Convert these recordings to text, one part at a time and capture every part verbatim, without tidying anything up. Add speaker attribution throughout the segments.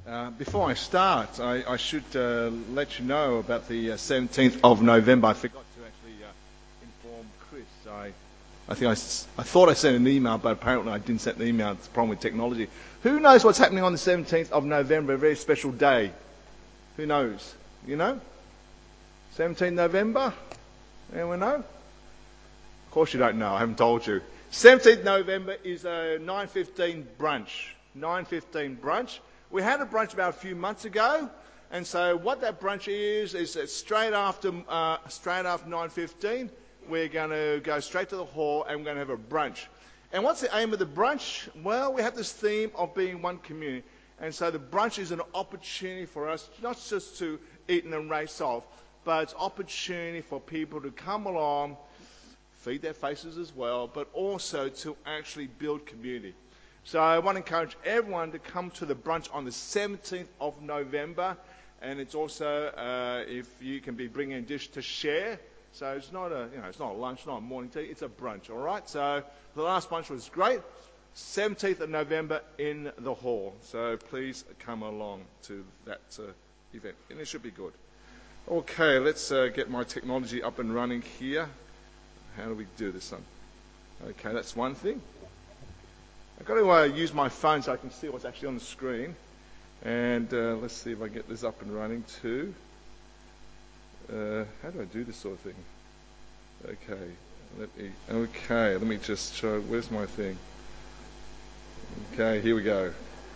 Speaker 1: Uh, before I start, I, I should uh, let you know about the uh, seventeenth of November. I forgot to actually uh, inform Chris. I, I think I, s- I thought I sent an email, but apparently I didn't send an email. It's a problem with technology. Who knows what's happening on the seventeenth of November, a very special day? Who knows? You know? seventeenth November? Anyone know? Of course you don't know. I haven't told you. seventeenth November is a nine fifteen brunch. nine fifteen brunch. We had a brunch about a few months ago, and so what that brunch is is that straight after uh, straight after nine fifteen, we're going to go straight to the hall and we're going to have a brunch. And what's the aim of the brunch? Well, we have this theme of being one community, and so the brunch is an opportunity for us not just to eat and then race off, but it's opportunity for people to come along, feed their faces as well, but also to actually build community. So I want to encourage everyone to come to the brunch on the seventeenth of November, and it's also uh, if you can be bringing a dish to share. So it's not a you know it's not a lunch, not a morning tea, it's a brunch. All right. So the last brunch was great. seventeenth of November in the hall. So please come along to that uh, event, and it should be good. Okay, let's uh, get my technology up and running here. How do we do this one? Okay, that's one thing. I've got to uh, use my phone so I can see what's actually on the screen. And uh, let's see if I get this up and running too. Uh, how do I do this sort of thing? Okay, let me. Okay, let me just show. Where's my thing? Okay, here we go.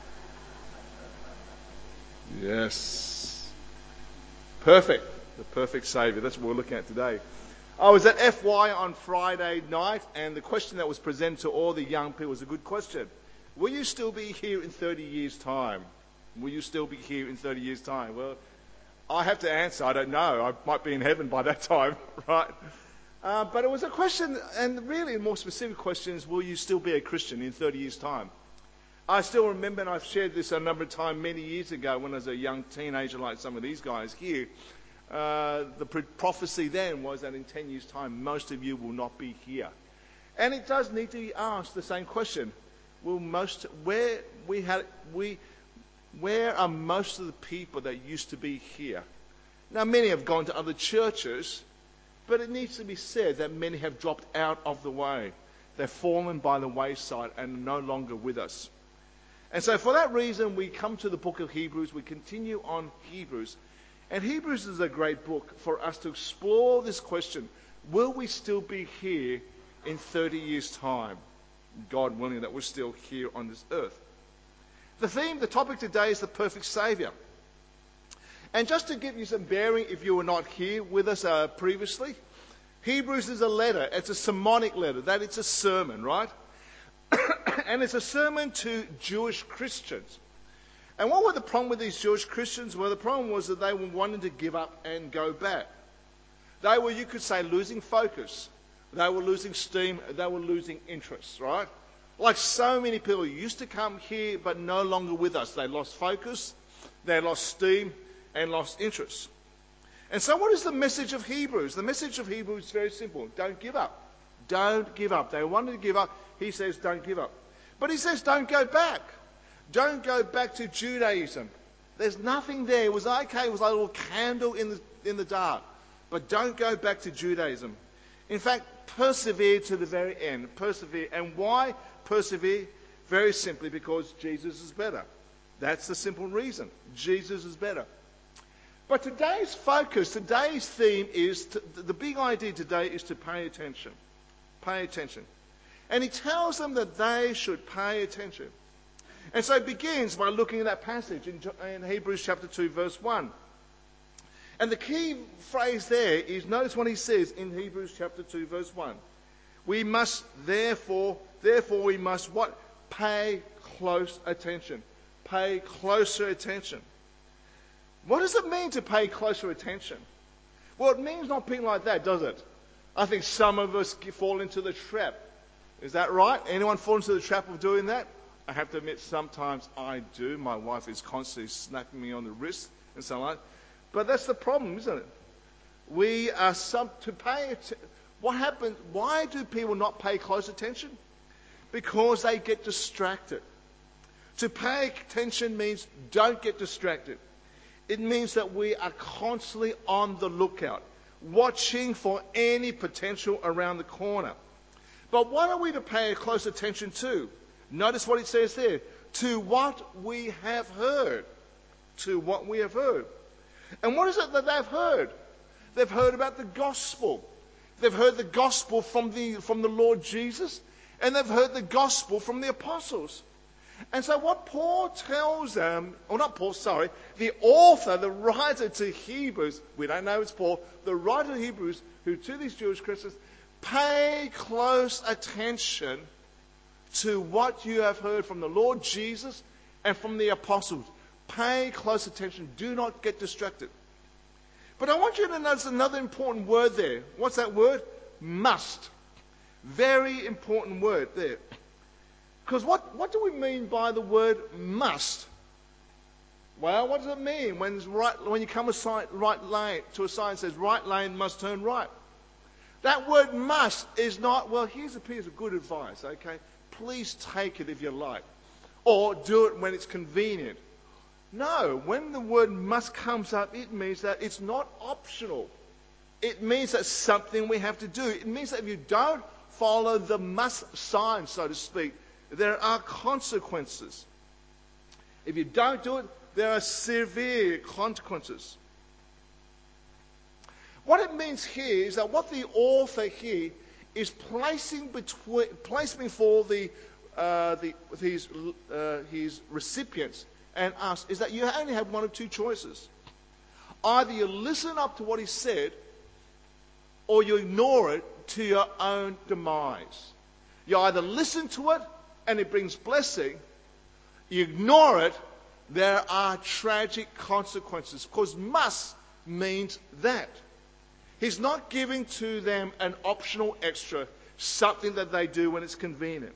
Speaker 1: Yes, perfect. The perfect Saviour. That's what we're looking at today. I was at F Y on Friday night, and the question that was presented to all the young people was a good question. Will you still be here in thirty years' time? Will you still be here in thirty years' time? Well, I have to answer, I don't know. I might be in heaven by that time, right? Uh, but it was a question, and really a more specific question is, will you still be a Christian in thirty years' time? I still remember, and I've shared this a number of times many years ago when I was a young teenager like some of these guys here. Uh, the prophecy then was that in ten years' time, most of you will not be here. And it does need to be asked the same question. Will most, where, we had, we, where are most of the people that used to be here? Now, many have gone to other churches, but it needs to be said that many have dropped out of the way. They've fallen by the wayside and are no longer with us. And so for that reason, we come to the book of Hebrews. We continue on Hebrews. And Hebrews is a great book for us to explore this question. Will we still be here in thirty years' time? God willing that we're still here on this earth. The theme, the topic today is the perfect Saviour. And just to give you some bearing, if you were not here with us uh, previously, Hebrews is a letter. It's a sermonic letter. That it's a sermon, right? And it's a sermon to Jewish Christians. And what was the problem with these Jewish Christians? Well, the problem was that they were wanting to give up and go back. They were, you could say, losing focus. They were losing steam. They were losing interest, right? Like so many people who used to come here but no longer with us. They lost focus, they lost steam, and lost interest. And so what is the message of Hebrews? The message of Hebrews is very simple. Don't give up. Don't give up. They wanted to give up. He says, don't give up. But he says, don't go back. Don't go back to Judaism. There's nothing there. It was okay. It was like a little candle in the, in the dark. But don't go back to Judaism. In fact, persevere to the very end. Persevere. And why persevere? Very simply because Jesus is better. That's the simple reason. Jesus is better. But today's focus, today's theme is, to, the big idea today is to pay attention. Pay attention. And he tells them that they should pay attention. And so it begins by looking at that passage in, in Hebrews chapter two, verse one. And the key phrase there is, notice what he says in Hebrews chapter two, verse one. We must therefore, therefore we must what? Pay close attention. Pay closer attention. What does it mean to pay closer attention? Well, it means not being like that, does it? I think some of us fall into the trap. Is that right? Anyone fall into the trap of doing that? I have to admit, sometimes I do. My wife is constantly snapping me on the wrist and so on. But that's the problem, isn't it? We are some to pay attention. What happens? Why do people not pay close attention? Because they get distracted. To pay attention means don't get distracted. It means that we are constantly on the lookout, watching for any potential around the corner. But what are we to pay close attention to? Notice what it says there. To what we have heard. To what we have heard. And what is it that they've heard? They've heard about the gospel. They've heard the gospel from the, from the Lord Jesus. And they've heard the gospel from the apostles. And so what Paul tells them, or not Paul, sorry, the author, the writer to Hebrews, we don't know it's Paul, the writer to Hebrews, who to these Jewish Christians, pay close attention to what you have heard from the Lord Jesus and from the apostles. Pay close attention. Do not get distracted. But I want you to notice another important word there. What's that word? Must. Very important word there. Because what, what do we mean by the word must? Well, what does it mean when, it's right, when you come a sign, right lane, to a sign that says right lane must turn right? That word must is not, well, here's a piece of good advice, okay? Please take it if you like. Or do it when it's convenient. No, when the word must comes up, it means that it's not optional. It means that something we have to do. It means that if you don't follow the must sign, so to speak, there are consequences. If you don't do it, there are severe consequences. What it means here is that what the author here is placing between, placing before the, uh, the his, uh, his recipients and us is that you only have one of two choices. Either you listen up to what he said, or you ignore it to your own demise. You either listen to it and it brings blessing, you ignore it, there are tragic consequences. Because must means that. He's not giving to them an optional extra, something that they do when it's convenient.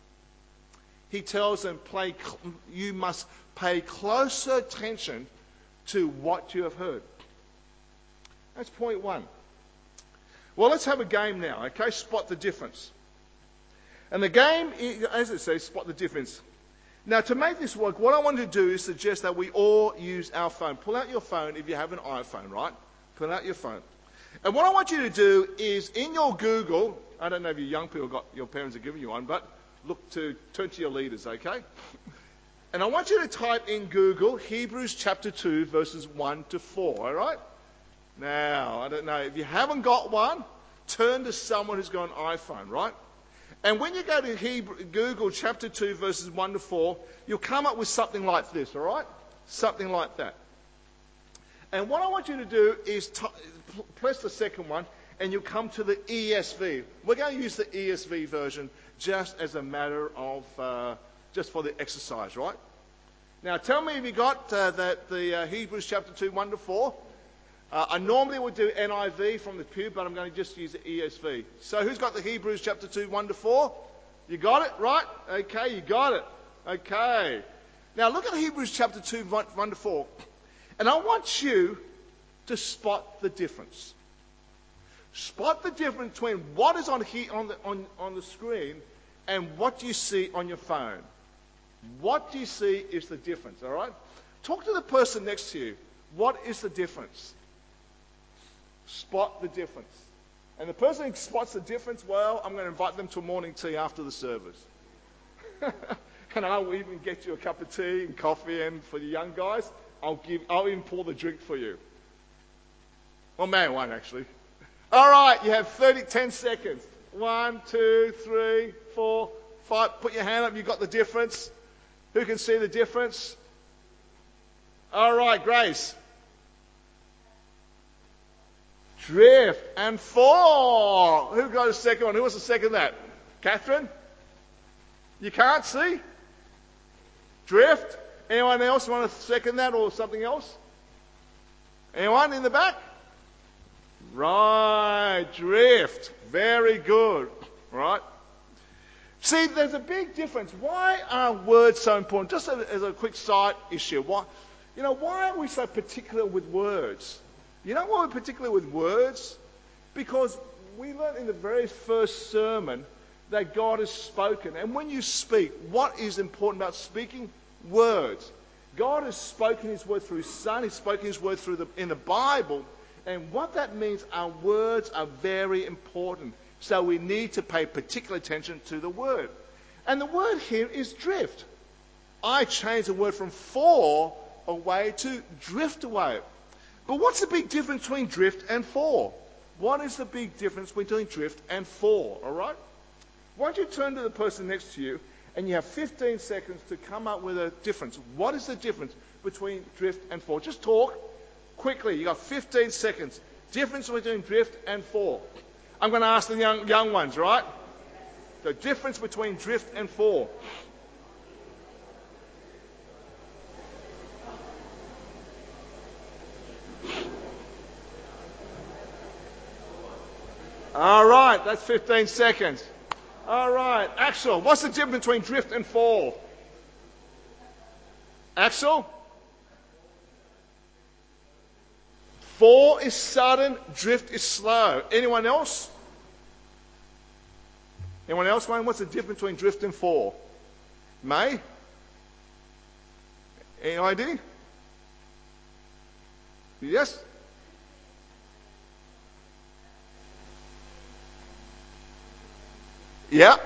Speaker 1: He tells them, play, you must pay closer attention to what you have heard. That's point one. Well, let's have a game now, okay? Spot the difference. And the game, as it says, spot the difference. Now, to make this work, what I want to do is suggest that we all use our phone. Pull out your phone if you have an iPhone, right? Pull out your phone. And what I want you to do is, in your Google, I don't know if you young people got, your parents are giving you one, but look to, turn to your leaders, okay? And I want you to type in Google, Hebrews chapter two, verses one to four, all right? Now, I don't know, if you haven't got one, turn to someone who's got an iPhone, right? And when you go to Hebrew, Google chapter two, verses one to four, you'll come up with something like this, all right? Something like that. And what I want you to do is t- press the second one, and you'll come to the E S V. We're going to use the E S V version just as a matter of, uh, just for the exercise, right? Now, tell me if you got uh, that the uh, Hebrews chapter two, one to four. Uh, I normally would do N I V from the pew, but I'm going to just use the E S V. So who's got the Hebrews chapter two, one to four? You got it, right? Okay, you got it. Okay. Now look at Hebrews chapter two, one to four. And I want you to spot the difference. Spot the difference between what is on here on the, on, on the screen and what you see on your phone. What you see is the difference, all right? Talk to the person next to you. What is the difference? Spot the difference. And the person who spots the difference, well, I'm going to invite them to a morning tea after the service. And I'll even get you a cup of tea and coffee, and for the young guys, I'll give, I'll even pour the drink for you. Well, man, one actually. All right, you have thirty, ten seconds. One, two, three, four, five. Put your hand up. You got the difference. Who can see the difference? All right, Grace. Drift and fall. Who got a second one? Who was the second that? Catherine? You can't see? Drift? Anyone else want to second that or something else? Anyone in the back? Right, drift. Very good. Right? See, there's a big difference. Why are words so important? Just as a quick side issue. Why, you know, why are we so particular with words? You know why we're particular with words? Because we learned in the very first sermon that God has spoken. And when you speak, what is important about speaking? words. God has spoken his word through his Son. He's spoken his word through the, in the Bible. And what that means, our words are very important. So we need to pay particular attention to the word. And the word here is drift. I changed the word from fall away to drift away. But what's the big difference between drift and fall? What is the big difference between drift and fall? All right? Why don't you turn to the person next to you and you have fifteen seconds to come up with a difference. What is the difference between drift and fall? Just talk quickly. You've got fifteen seconds. Difference between drift and fall. I'm going to ask the young, young ones, right? The difference between drift and fall. All right, that's fifteen seconds. All right, Axel, what's the difference between drift and fall? Axel? Fall is sudden, drift is slow. Anyone else? Anyone else, Wayne? What's the difference between drift and fall? May? Any idea? Yes? Yeah?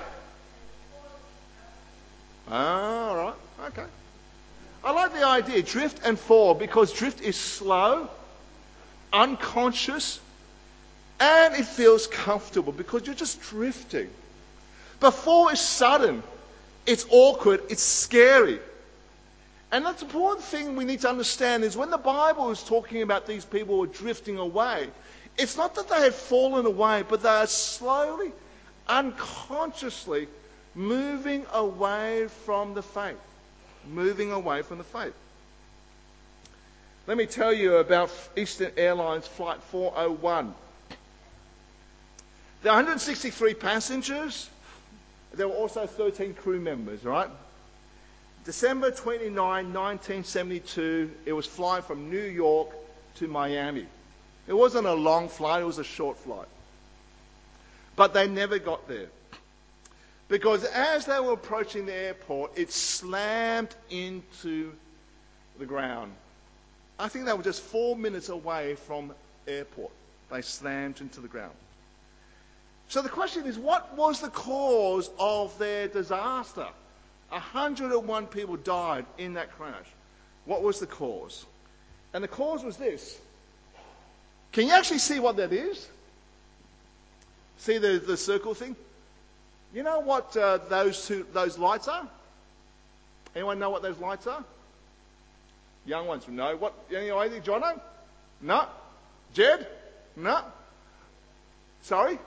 Speaker 1: All right, okay. I like the idea, drift and fall, because drift is slow, unconscious, and it feels comfortable because you're just drifting. But fall is sudden, it's awkward, it's scary. And that's the important thing we need to understand is when the Bible is talking about these people who are drifting away, it's not that they have fallen away, but they are slowly, unconsciously moving away from the faith. Moving away from the faith. Let me tell you about Eastern Airlines Flight four oh one. There are one hundred sixty-three passengers. There were also thirteen crew members, right? December twenty-ninth, nineteen seventy-two, it was flying from New York to Miami. It wasn't a long flight, it was a short flight. But they never got there. Because as they were approaching the airport, it slammed into the ground. I think they were just four minutes away from airport. They slammed into the ground. So the question is, what was the cause of their disaster? one hundred one people died in that crash. What was the cause? And the cause was this. Can you actually see what that is? See the, the circle thing? You know what uh, those two, those lights are? Anyone know what those lights are? Young ones will know. What? Any idea? Jono? No. Jed? No. Sorry?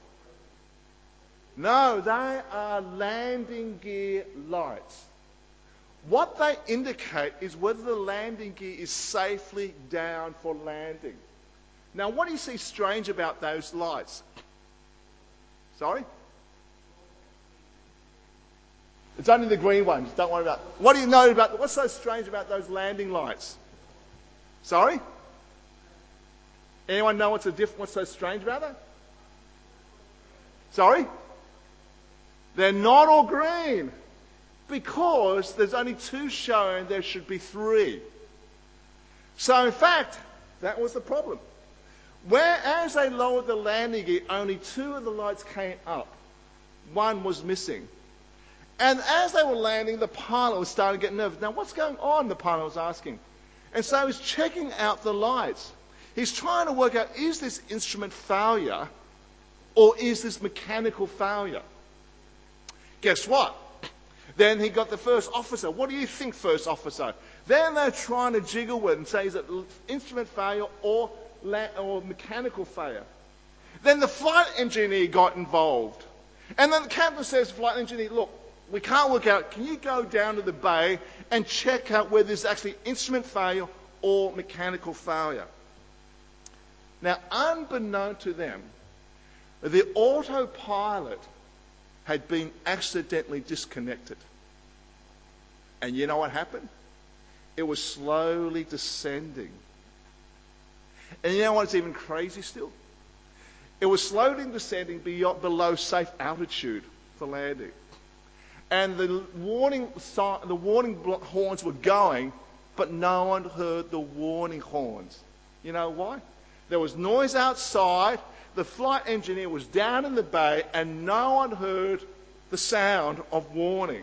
Speaker 1: No, they are landing gear lights. What they indicate is whether the landing gear is safely down for landing. Now, what do you see strange about those lights? Sorry? It's only the green ones. Don't worry about it. What do you know about... What's so strange about those landing lights? Sorry? Anyone know what's, a diff, what's so strange about that? Sorry? They're not all green. Because there's only two shown, there should be three. So in fact, that was the problem. Whereas they lowered the landing gear, only two of the lights came up. One was missing. And as they were landing, the pilot was starting to get nervous. Now, what's going on? The pilot was asking. And so he's checking out the lights. He's trying to work out, is this instrument failure or is this mechanical failure? Guess what? Then he got the first officer. What do you think, first officer? Then they're trying to jiggle with it and say, is it instrument failure or, la- or mechanical failure? Then the flight engineer got involved. And then the captain says to the flight engineer, look, we can't work out. Can you go down to the bay and check out whether there's actually instrument failure or mechanical failure? Now, unbeknown to them, the autopilot had been accidentally disconnected. And you know what happened? It was slowly descending. And you know what's even crazy still? It was slowly descending beyond, below safe altitude for landing. And the warning, the warning horns were going, but no one heard the warning horns. You know why? There was noise outside, the flight engineer was down in the bay, and no one heard the sound of warning.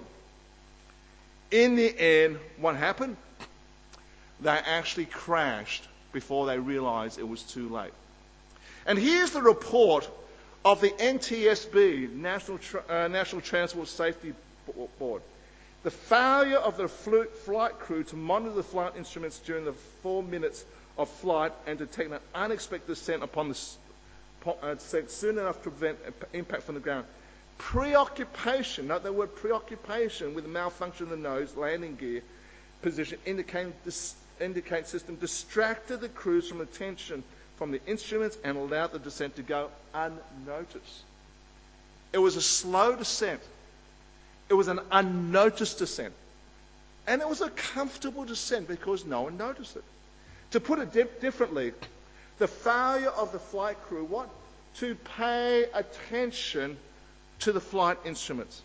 Speaker 1: In the end, what happened? They actually crashed before they realized it was too late. And here's the report of the N T S B, National, Tra- uh, National Transport Safety Board. The failure of the fl- flight crew to monitor the flight instruments during the four minutes of flight and detect an unexpected descent upon the uh, descent soon enough to prevent impact from the ground. Preoccupation, note the word preoccupation with the malfunction of the nose landing gear position indicating this indicate system distracted the crews from attention from the instruments and allowed the descent to go unnoticed. It was a slow descent. It was an unnoticed descent. And it was a comfortable descent because no one noticed it. To put it di- differently, the failure of the flight crew, what? To pay attention to the flight instruments.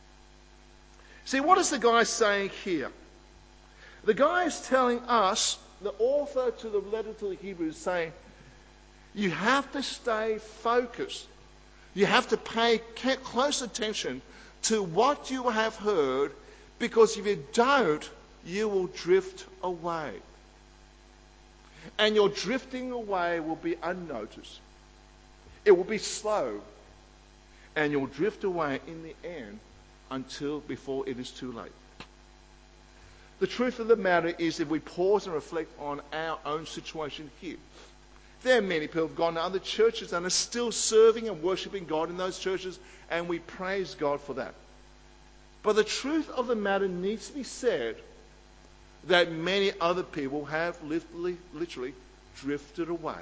Speaker 1: See, what is the guy saying here? The guy is telling us, the author to the letter to the Hebrews, saying, you have to stay focused. You have to pay close attention to what you have heard, because if you don't, you will drift away. And your drifting away will be unnoticed. It will be slow. And you'll drift away in the end until before it is too late. The truth of the matter is, if we pause and reflect on our own situation here, there are many people who have gone to other churches and are still serving and worshipping God in those churches, and we praise God for that. But the truth of the matter needs to be said that many other people have literally, literally drifted away.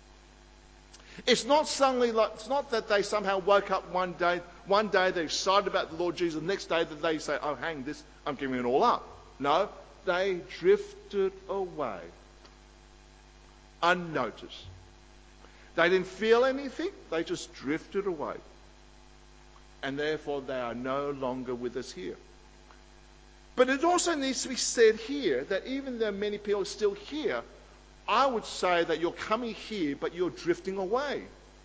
Speaker 1: It's not suddenly like, it's not that they somehow woke up one day, one day they're excited about the Lord Jesus, the next day that they say, oh, hang this, I'm giving it all up. No, they drifted away unnoticed. They didn't feel anything, they just drifted away. And therefore they are no longer with us here. But it also needs to be said here that even though many people are still here, I would say that you're coming here, but you're drifting away.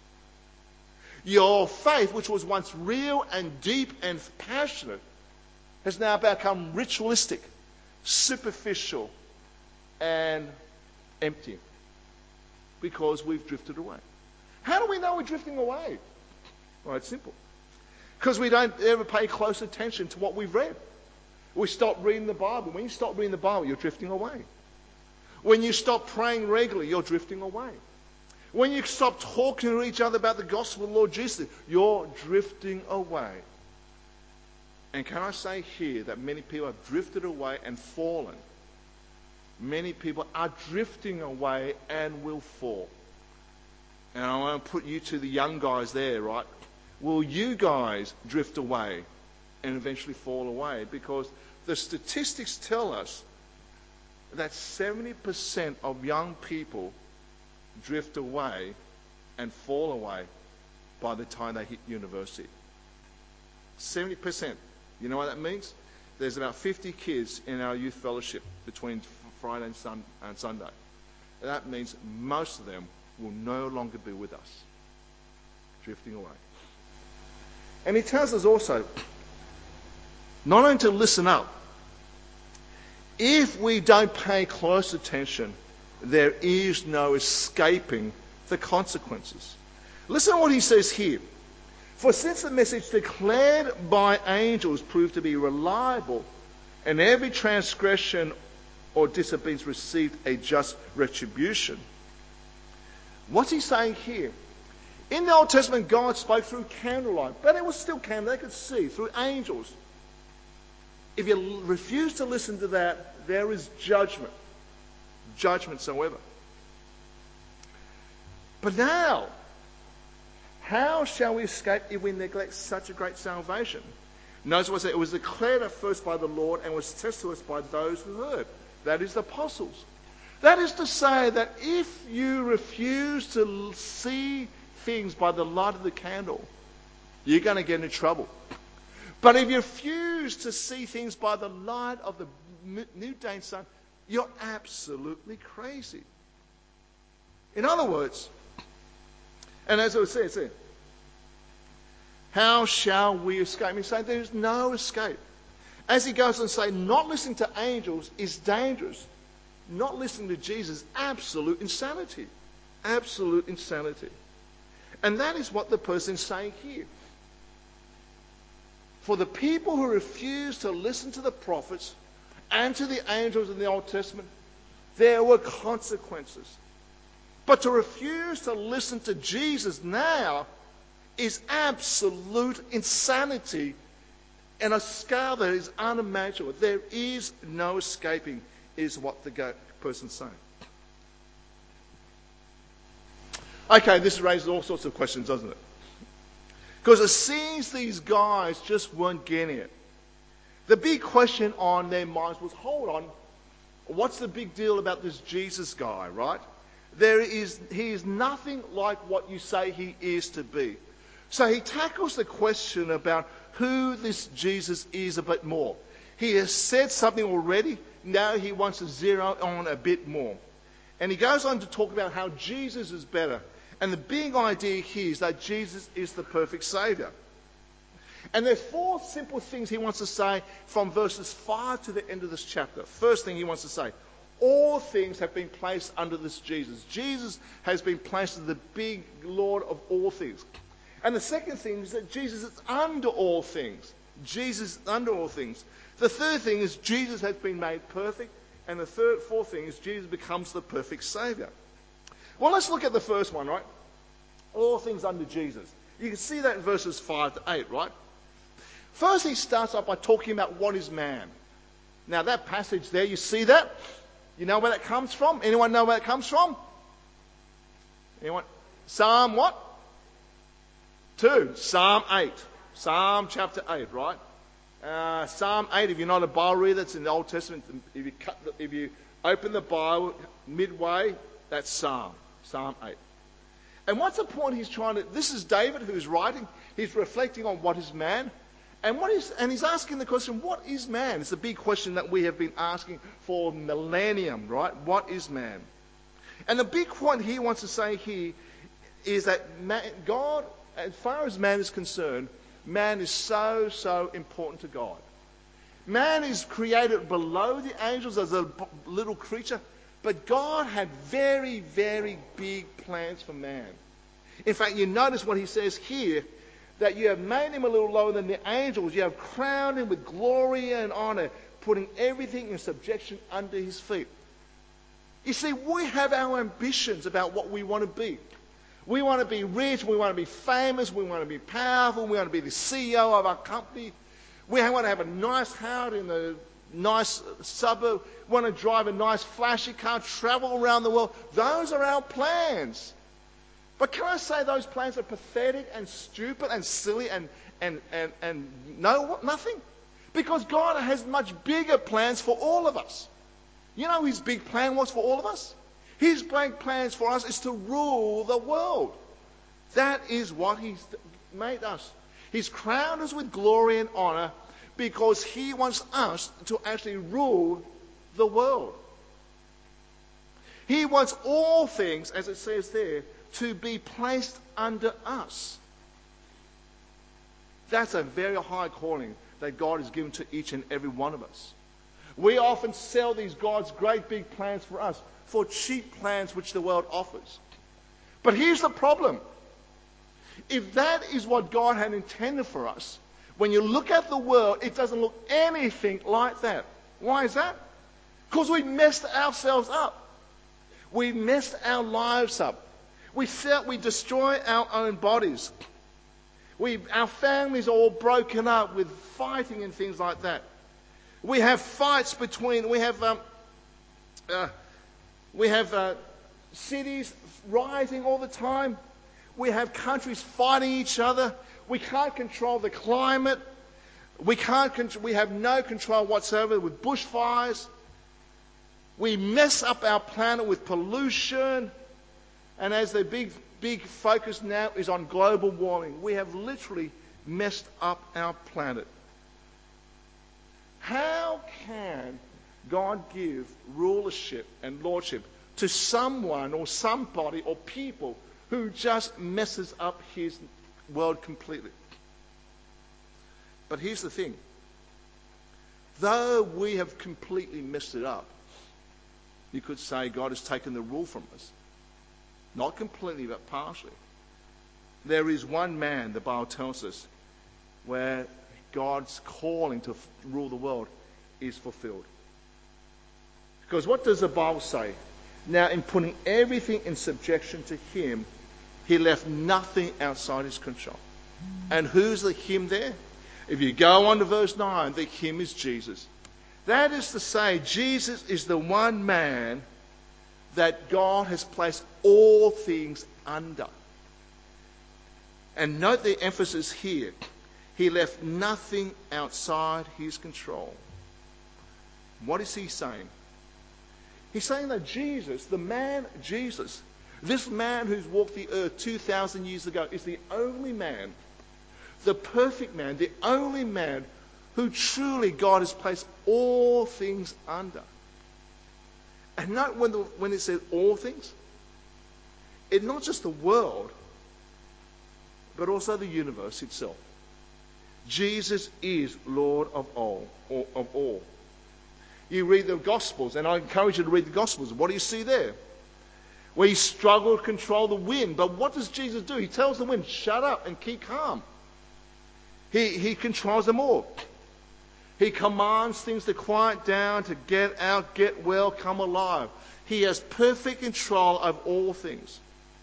Speaker 1: Your faith, which was once real and deep and passionate, has now become ritualistic, superficial, and empty. Because we've drifted away. How do we know we're drifting away? Well, it's simple. Because we don't ever pay close attention to what we've read. We stop reading the Bible. When you stop reading the Bible, you're drifting away. When you stop praying regularly, you're drifting away. When you stop talking to each other about the gospel of the Lord Jesus, you're drifting away. And can I say here that many people have drifted away and fallen. Many people are drifting away and will fall. And I want to put you to the young guys there, right? Will you guys drift away and eventually fall away? Because the statistics tell us that seventy percent of young people drift away and fall away by the time they hit university. seventy percent. You know what that means? There's about fifty kids in our youth fellowship between Friday and, sun, and Sunday. That means most of them will no longer be with us. Drifting away. And he tells us also, not only to listen up, if we don't pay close attention, there is no escaping the consequences. Listen to what he says here. For since the message declared by angels proved to be reliable, and every transgression or disobedience received a just retribution. What's he saying here? In the Old Testament, God spoke through candlelight, but it was still candle, they could see, through angels. If you refuse to listen to that, there is judgment. Judgment soever. But now, how shall we escape if we neglect such a great salvation? Notice what I said. It was declared at first by the Lord and was tested to us by those who heard. That is the apostles. That is to say that if you refuse to see things by the light of the candle, you're going to get into trouble. But if you refuse to see things by the light of the noonday sun, you're absolutely crazy. In other words, and as it says there, how shall we escape? He's saying there's no escape. As he goes on to say, not listening to angels is dangerous. Not listening to Jesus, absolute insanity. Absolute insanity. And that is what the person's saying here. For the people who refuse to listen to the prophets and to the angels in the Old Testament, there were consequences. But to refuse to listen to Jesus now is absolute insanity and a scale that is unimaginable. There is no escaping, is what the person's saying. Okay, this raises all sorts of questions, doesn't it? Because it seems these guys just weren't getting it. The big question on their minds was, hold on, what's the big deal about this Jesus guy, right? There is, he is nothing like what you say he is to be. So he tackles the question about who this Jesus is a bit more. He has said something already, now he wants to zero on a bit more. And he goes on to talk about how Jesus is better. And the big idea here is that Jesus is the perfect Saviour. And there are four simple things he wants to say from verses five to the end of this chapter. First thing he wants to say, all things have been placed under this Jesus. Jesus has been placed as the big Lord of all things. And the second thing is that Jesus is under all things. Jesus is under all things. The third thing is Jesus has been made perfect. And the third, fourth thing is Jesus becomes the perfect Saviour. Well, let's look at the first one, right? All things under Jesus. You can see that in verses five to eight, right? First, he starts off by talking about what is man. Now, that passage there, you see that? You know where that comes from? Anyone know where it comes from? Anyone? Psalm what? Two. Psalm eight. Psalm chapter eight, right? Uh, Psalm eight, if you're not a Bible reader, it's in the Old Testament. If you, cut the, if you open the Bible midway, that's Psalm. Psalm eight. And what's the point he's trying to... This is David who's writing. He's reflecting on what is man. And what is, and he's asking the question, what is man? It's a big question that we have been asking for millennium, right? What is man? And the big point he wants to say here is that man, God, as far as man is concerned, man is so, so important to God. Man is created below the angels as a little creature, but God had very, very big plans for man. In fact, you notice what he says here, that you have made him a little lower than the angels. You have crowned him with glory and honor, putting everything in subjection under his feet. You see, we have our ambitions about what we want to be. We want to be rich, we want to be famous, we want to be powerful, we want to be the C E O of our company. We want to have a nice house in a nice suburb. We want to drive a nice flashy car, travel around the world. Those are our plans. But can I say those plans are pathetic and stupid and silly and, and, and, and no, nothing? Because God has much bigger plans for all of us. You know his big plan was for all of us? His big plans for us is to rule the world. That is what he's made us. He's crowned us with glory and honor because he wants us to actually rule the world. He wants all things, as it says there, to be placed under us. That's a very high calling that God has given to each and every one of us. We often sell these God's great big plans for us for cheap plans which the world offers. But here's the problem. If that is what God had intended for us, when you look at the world, it doesn't look anything like that. Why is that? Because we messed ourselves up. We messed our lives up. We felt we destroy our own bodies. We, our families are all broken up with fighting and things like that. We have fights between, we have, um, uh, we have uh, cities rioting all the time. We have countries fighting each other. We can't control the climate. We can't. Con- we have no control whatsoever with bushfires. We mess up our planet with pollution. And as the big, big focus now is on global warming, we have literally messed up our planet. How can God give rulership and lordship to someone or somebody or people who just messes up his world completely? But here's the thing. Though we have completely messed it up, you could say God has taken the rule from us. Not completely, but partially. There is one man, the Bible tells us, where God's calling to f- rule the world is fulfilled. Because what does the Bible say? Now, in putting everything in subjection to him, he left nothing outside his control. And who's the him there? If you go on to verse nine, the him is Jesus. That is to say, Jesus is the one man that God has placed all things under. And note the emphasis here. He left nothing outside his control. What is he saying? He's saying that Jesus, the man Jesus, this man who's walked the earth two thousand years ago, is the only man, the perfect man, the only man who truly God has placed all things under. And note when, the, when it says all things, it's not just the world, but also the universe itself. Jesus is Lord of all, or of all. You read the Gospels, and I encourage you to read the Gospels. What do you see there? Where he struggled to control the wind. But what does Jesus do? He tells the wind, shut up and keep calm. He, he controls them all. He commands things to quiet down, to get out, get well, come alive. He has perfect control of all things.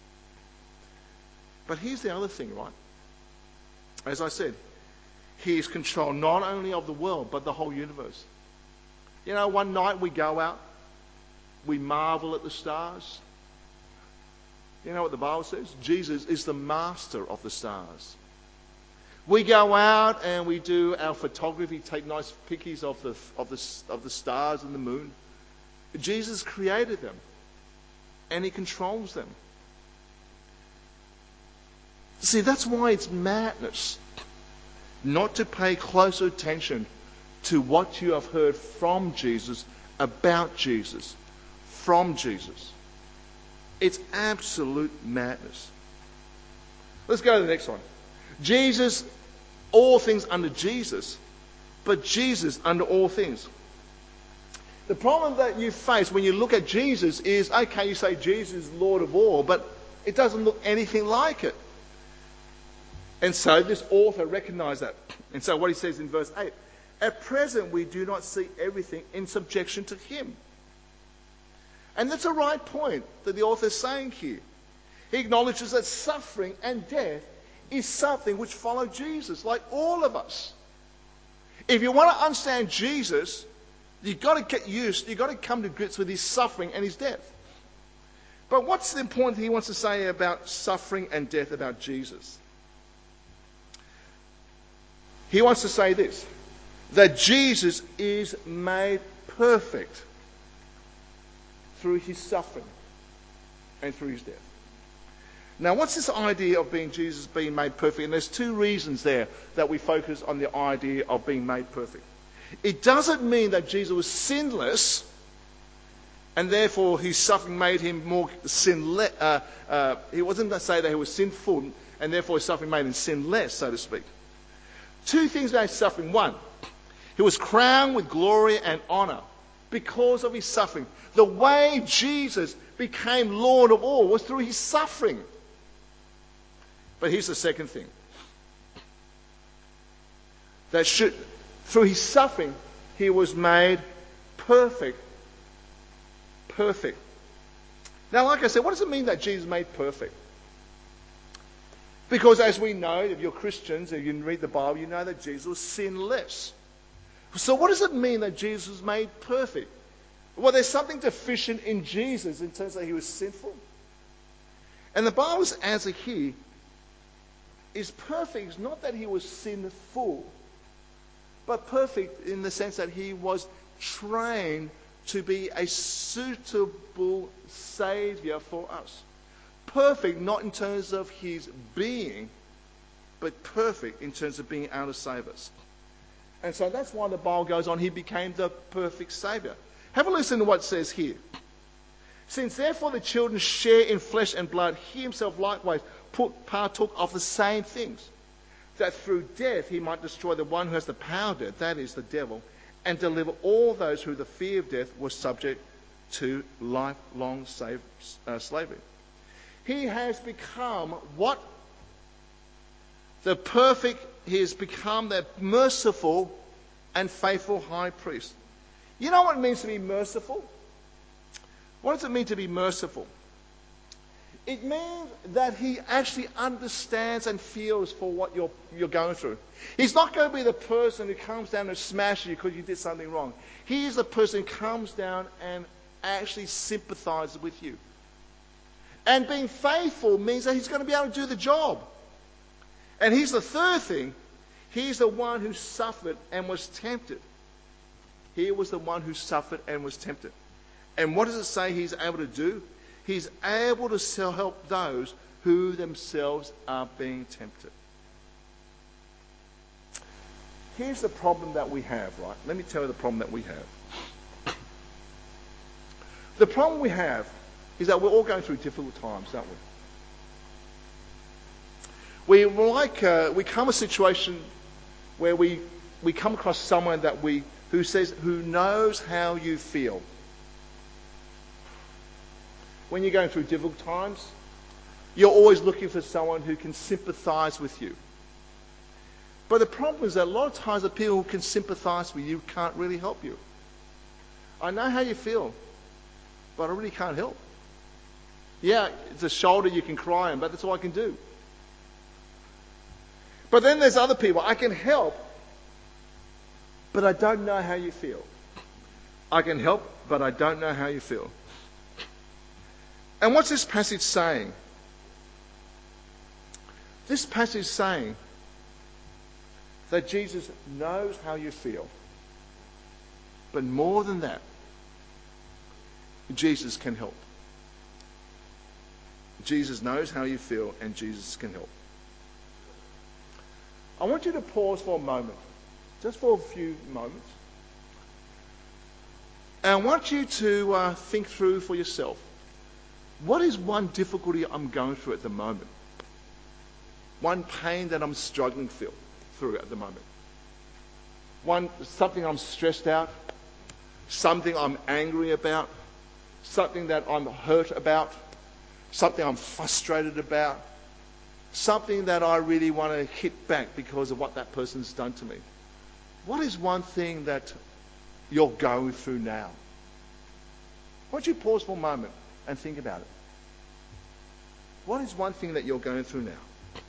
Speaker 1: But here's the other thing, right? As I said, he is control not only of the world, but the whole universe. You know, one night we go out, we marvel at the stars. You know what the Bible says? Jesus is the master of the stars. We go out and we do our photography, take nice pictures of the, of the, of the stars and the moon. Jesus created them, and he controls them. See, that's why it's madness not to pay closer attention to what you have heard from Jesus, about Jesus, from Jesus. It's absolute madness. Let's go to the next one. Jesus, all things under Jesus, but Jesus under all things. The problem that you face when you look at Jesus is, okay, you say Jesus is Lord of all, but it doesn't look anything like it. And so this author recognized that. And so what he says in verse eight, at present we do not see everything in subjection to him. And that's a right point that the author is saying here. He acknowledges that suffering and death is something which follow Jesus, like all of us. If you want to understand Jesus, you've got to get used, you've got to come to grips with his suffering and his death. But what's the important thing he wants to say about suffering and death about Jesus? He wants to say this, that Jesus is made perfect through his suffering and through his death. Now, what's this idea of being Jesus being made perfect? And there's two reasons there that we focus on the idea of being made perfect. It doesn't mean that Jesus was sinless, and therefore his suffering made him more sinless. Uh, uh, he wasn't going to say that he was sinful, and therefore his suffering made him sinless, so to speak. Two things about his suffering. One, he was crowned with glory and honor because of his suffering. The way Jesus became Lord of all was through his suffering. But here's the second thing. That should, through his suffering, he was made perfect. Perfect. Now, like I said, what does it mean that Jesus made perfect? Because as we know, if you're Christians, if you read the Bible, you know that Jesus was sinless. So what does it mean that Jesus was made perfect? Well, there's something deficient in Jesus in terms of he was sinful. And the Bible's answer here is perfect. It's not that he was sinful, but perfect in the sense that he was trained to be a suitable Saviour for us. Perfect not in terms of his being, but perfect in terms of being able to save us. And so that's why the Bible goes on, he became the perfect Saviour. Have a listen to what it says here. Since therefore the children share in flesh and blood, he himself likewise put, partook of the same things, that through death he might destroy the one who has the power of death, that is, the devil, and deliver all those who the fear of death were subject to lifelong save, uh, slavery. He has become what? The perfect, he has become the merciful and faithful high priest. You know what it means to be merciful? What does it mean to be merciful? It means that he actually understands and feels for what you're, you're going through. He's not going to be the person who comes down and smashes you because you did something wrong. He is the person who comes down and actually sympathizes with you. And being faithful means that he's going to be able to do the job. And here's the third thing. He's the one who suffered and was tempted. He was the one who suffered and was tempted. And what does it say he's able to do? He's able to help those who themselves are being tempted. Here's the problem that we have, right? Let me tell you the problem that we have. The problem we have is that we're all going through difficult times, don't we? We like uh, we come a situation where we we come across someone that we who says who knows how you feel. When you're going through difficult times, you're always looking for someone who can sympathize with you. But the problem is that a lot of times the people who can sympathize with you can't really help you. I know how you feel, but I really can't help. Yeah, it's a shoulder you can cry on, but that's all I can do. But then there's other people. I can help, but I don't know how you feel. I can help, but I don't know how you feel. And what's this passage saying? This passage is saying that Jesus knows how you feel. But more than that, Jesus can help. Jesus knows how you feel, and Jesus can help. I want you to pause for a moment, just for a few moments. And I want you to uh, think through for yourself. What is one difficulty I'm going through at the moment? One pain that I'm struggling feel, through at the moment. One, something I'm stressed out. Something I'm angry about. Something that I'm hurt about. Something I'm frustrated about. Something that I really want to hit back because of what that person's done to me. What is one thing that you're going through now? Why don't you pause for a moment and think about it. What is one thing that you're going through now?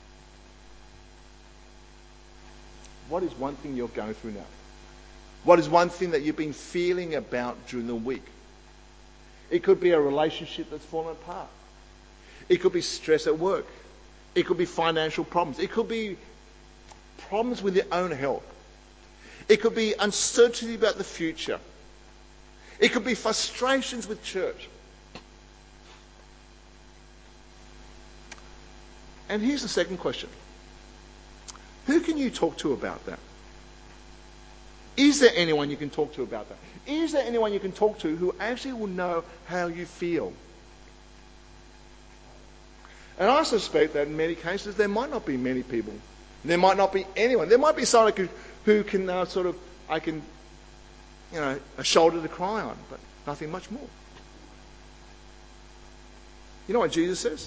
Speaker 1: What is one thing you're going through now? What is one thing that you've been feeling about during the week? It could be a relationship that's fallen apart. It could be stress at work. It could be financial problems. It could be problems with your own health. It could be uncertainty about the future. It could be frustrations with church. And here's the second question. Who can you talk to about that? Is there anyone you can talk to about that? Is there anyone you can talk to who actually will know how you feel? And I suspect that in many cases there might not be many people. There might not be anyone. There might be someone who, who can uh, sort of, I can, you know, a shoulder to cry on, but nothing much more. You know what Jesus says?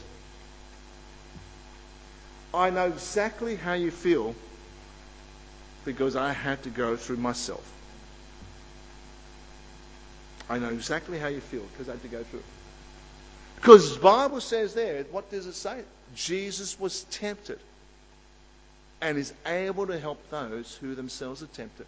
Speaker 1: I know exactly how you feel because I had to go through myself. I know exactly how you feel because I had to go through it. Because the Bible says there, what does it say? Jesus was tempted and is able to help those who themselves are tempted.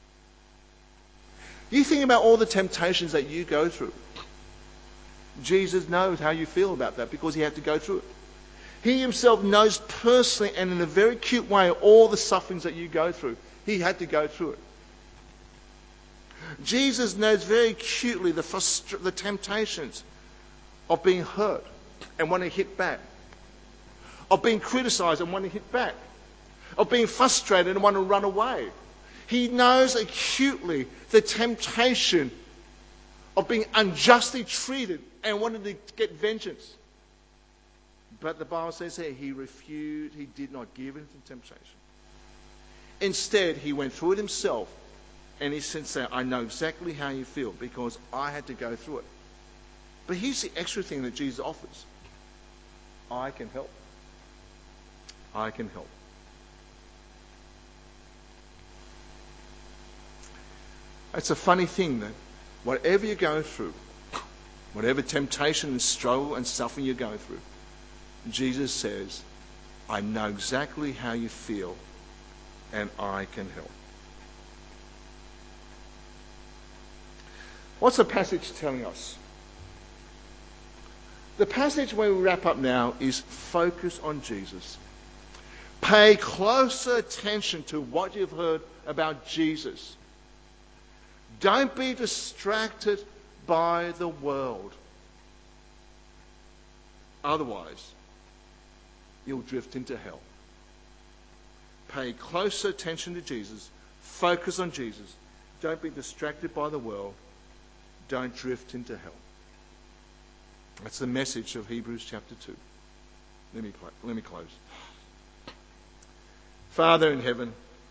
Speaker 1: You think about all the temptations that you go through. Jesus knows how you feel about that because he had to go through it. He himself knows personally and in a very acute way all the sufferings that you go through. He had to go through it. Jesus knows very acutely the, frustra- the temptations of being hurt and wanting to hit back. Of being criticized and wanting to hit back. Of being frustrated and wanting to run away. He knows acutely the temptation of being unjustly treated and wanting to get vengeance. But the Bible says here, he refused, he did not give in to temptation. Instead, he went through it himself, and he said, I know exactly how you feel because I had to go through it. But here's the extra thing that Jesus offers. I can help. I can help. It's a funny thing that whatever you go through, whatever temptation and struggle and suffering you're going through, Jesus says, I know exactly how you feel and I can help. What's the passage telling us? The passage where we wrap up now is focus on Jesus. Pay closer attention to what you've heard about Jesus. Don't be distracted by the world. Otherwise, you'll drift into hell. Pay closer attention to Jesus. Focus on Jesus. Don't be distracted by the world. Don't drift into hell. That's the message of Hebrews chapter two. Let me, let me close. Father in heaven,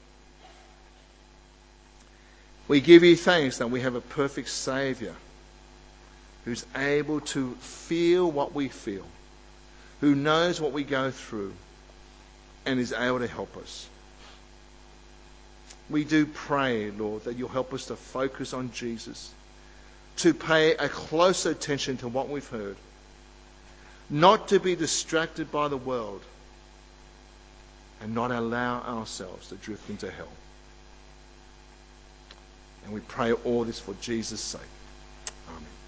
Speaker 1: we give you thanks that we have a perfect Saviour who's able to feel what we feel, who knows what we go through, and is able to help us. We do pray, Lord, that you'll help us to focus on Jesus, to pay a closer attention to what we've heard, not to be distracted by the world, and not allow ourselves to drift into hell. And we pray all this for Jesus' sake. Amen.